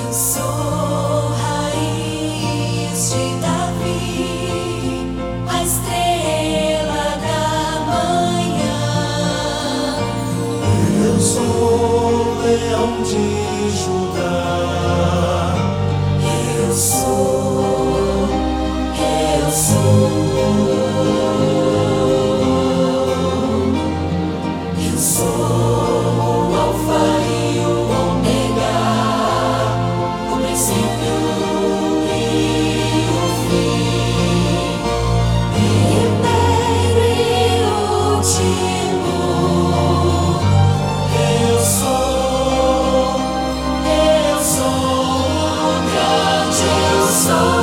Sou raiz de Davi, a estrela da manhã. Eu sou leão de Judá. Eu sou, eu sou. Eu sou o Alfa e o Ômega, o princípio e o fim, primeiro e último. Eu sou Eu sou o grande eu sou.